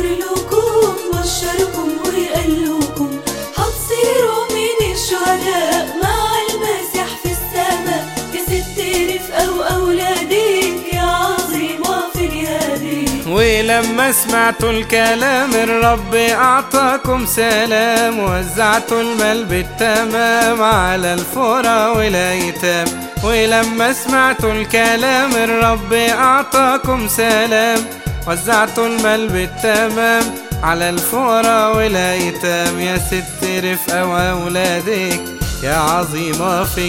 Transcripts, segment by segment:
ظهر لكم بشركم وقالوكم هتصيروا من الشهداء مع المسيح في السماء. يا ست رفقة وأولادك يا عظيمة في جهادك. ولما سمعتوا الكلام الرب أعطاكم سلام، وزعتوا المال بالتمام على الفقراء والأيتام. ولما سمعتوا الكلام الرب أعطاكم سلام، وزعتوا المال بالتمام على الفقراء والأيتام. يا ست رفقة وأولادك يا عظيمة في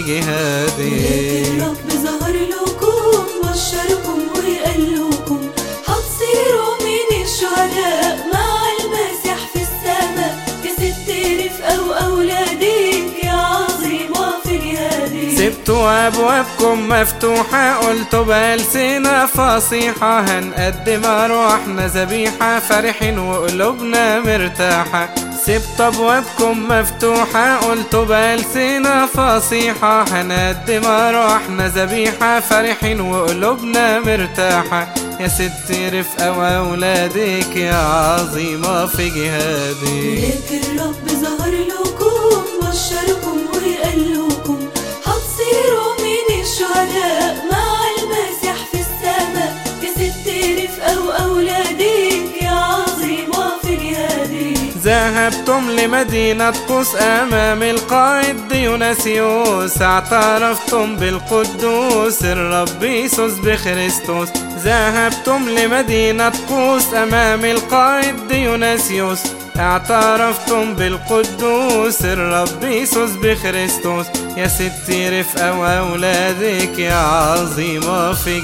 جهادك. الرب ظهر لكم بشركم وقالوكم هتصيروا من الشهداء مع المسيح في السماء. يا ست رفقة وأولادك يا عظيمة في جهادك. سبتوا أبوابكم مفتوحة قلتوا بألسنة فصيحة هنقدم أرواحنا ذبيحة فرحين وقلوبنا مرتاحة. سبت أبوابكم مفتوحة قلتوا بألسنة فصيحة هنقدم أرواحنا ذبيحة فرحين وقلوبنا مرتاحة. يا ست رفقة وأولادك يا عظيمة في جهادك. الرب ظهر لكم بشركم وقالوكم هتصيروا من الشهداء مع المسيح في السماء. يا ست رفقة وأولادك يا عظيمة في جهادك. ذهبتم لمدينة قوس أمام القائد ديوناسيوس، اعترفتم بالقدوس الرب يسوع بخريستوس. ذهبتم لمدينة قوس أمام القائد ديوناسيوس، اعترفتم بالقدوس الرب يسوع بخريستوس. يا ست رفقة وأولادك يا عظيمة في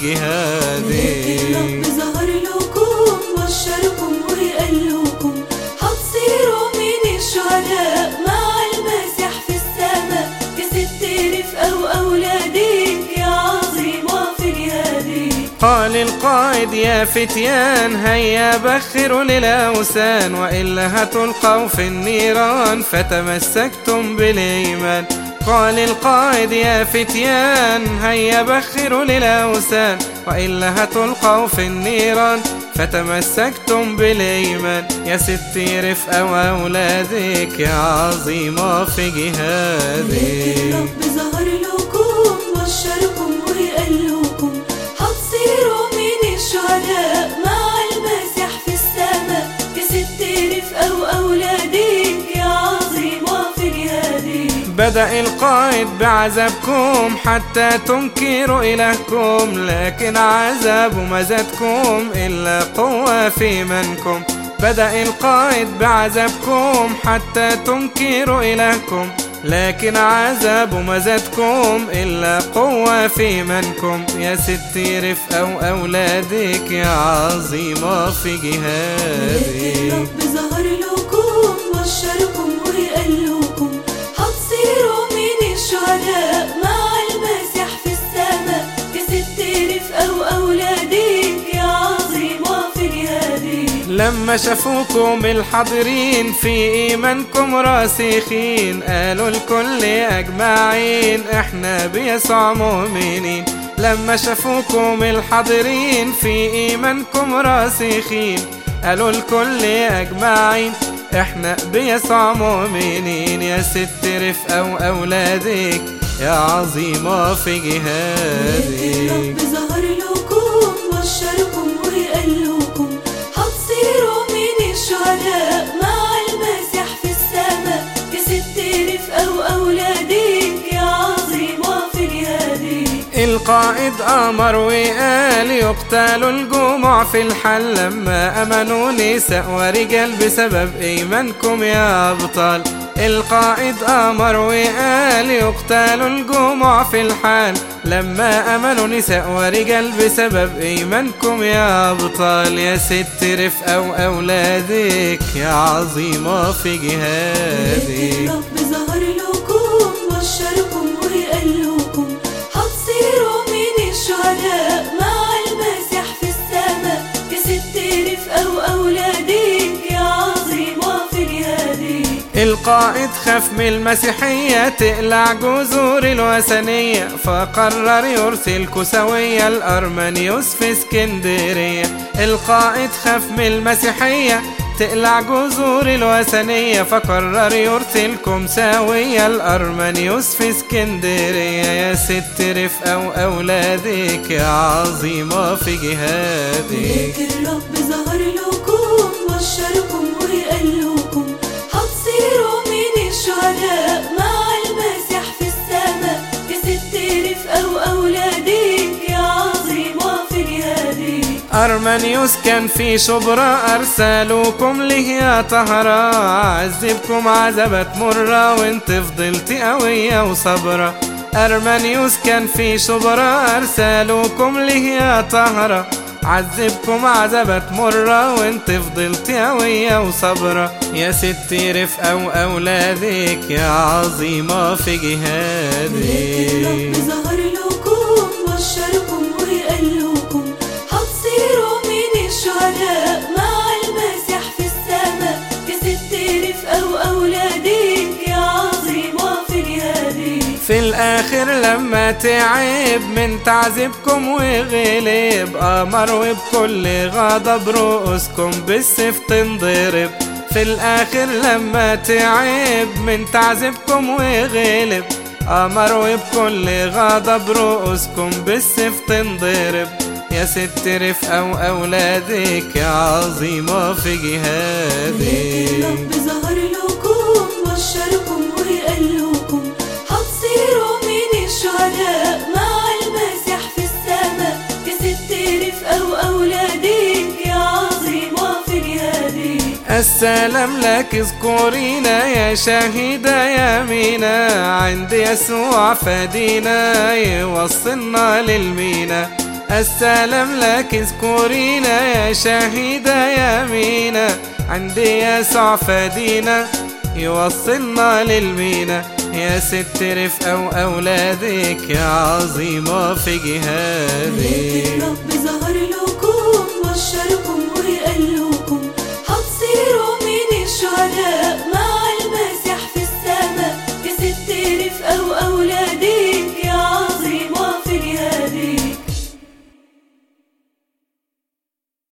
جهادك. الرب ظهر لكم بشركم وقالوكم هتصيروا من الشهداء مع المسيح في السماء. يا ست رفقة وأولادك يا عظيمة في جهادك. قال القائد يا فتيان هيا بخروا للأوثان، وإلا هتلقوا في النيران فتمسكتم بالإيمان. قال القائد يا فتيان هيا بخروا للأوثان، وإلا هتلقوا في النيران فتمسكتم بالإيمان. يا ست رفقة وأولادك يا عظيمة في جهادك. الرب ظهر لكم بشركم وقالوكم هتصيروا من الشهداء مع المسيح في السماء. يا ست رفقة وأولادك يا عظيمة في جهادك. بدأ القائد بعذابكم حتى تنكروا إلهكم، لكن عذاب ما زادكم إلا قوة في إيمانكم. بدأ القائد بعذابكم حتى تنكروا إلهكم، لكن عذاب ما زادكم إلا قوة في إيمانكم. يا ست رفقة وأولادك يا عظيمة في جهادك. الرب ظهر لكم بشركم وقالوكم هتصيروا من الشهداء مع المسيح في السماء. يا ست رفقة وأولادك يا عظيمة في جهادك. لما شافوكم الحاضرين في إيمانكم راسخين، قالوا الكل أجمعين إحنا بيسوع مؤمنين. لما شافوكم الحاضرين في إيمانكم راسخين، قالوا الكل أجمعين إحنا بيسوع مؤمنين. يا ست رفقة وأولادك يا عظيمة في جهادك. الرب ظهر لكم بشركم وقالوكم هتصيروا من الشهداء مع المسيح في السماء. يا ست رفقة وأولادك يا عظيمة في جهادك. القائد أمر وقال يقتلوا الجموع في الحل، لما أمنوا نساء ورجال بسبب إيمانكم يا أبطال. القائد أمر وقال يقتلوا الجموع في الحال، لما أمنوا نساء ورجال بسبب إيمانكم يا أبطال. يا ست رفقة وأولادك يا عظيمة في جهادك. الرب ظهر لكم بشركم وقالوكم هتصيروا من الشهداء مع المسيح في السماء. يا ست رفقة وأولادك يا عظيمة في جهادك. القائد خاف من المسيحية تقلع جذور الوثنية، فقرر يرسل كسوية الأرمنيوس في اسكندرية. القائد خاف من المسيحية تقلع جذور الوثنية، فقرر يرسلكم ساوية الأرمنيوس في اسكندرية. يا ست رفقة أولادك يا عظيمة في جهادك. الرب ظهر لكم بشركم وقال لكم هتصيروا من الشهداء مع المسيح في السماء. يا ست رفقة وأولادك يا عظيمة في جهادك. أرمنيوس كان في شبرا أرسلوكم له يا طهرة، عذبكم عذبت مرة وانت فضلت قوية وصبرة. أرمنيوس كان في شبرا أرسلوكم له يا طهرة، عذبكم عذبت مرة وانت فضلت قوية وصبرة. يا ست رفقة وأولادك يا عظيمة في جهادك. الرب ظهر لكم بشركم وقال لكم هتصيروا من الشهداء مع المسيح في السماء. يا ست رفقة وأولادك يا عظيمة في جهادك. في الآخر لما تعب من تعذيبكم وغلب، أمر وبكل غضب رؤوسكم بالسيف تنضرب. في الآخر لما تعب من تعذيبكم وغلب، أمر وبكل غضب رؤوسكم بالسيف تنضرب. يا ست رفقة وأولادك يا عظيمة في جهادك. الرب ظهر لكم بشركم وقال لكم هتصيروا من الشهداء مع المسيح في السماء. يا ست رفقة وأولادك يا عظيمة في جهادك. السلام لك اذكرينا يا شهيدة يمينا، عند يسوع فدينا يوصلنا للمينا. السلام لك اذكرينا يا شهيدة يمينا، عند يسوع فدينا يوصلنا للمينا. يا ست رفقة وأولادك يا عظيمة في جهادك. الرب ظهر لكم بشركم وقال لكم هتصيروا من الشهداء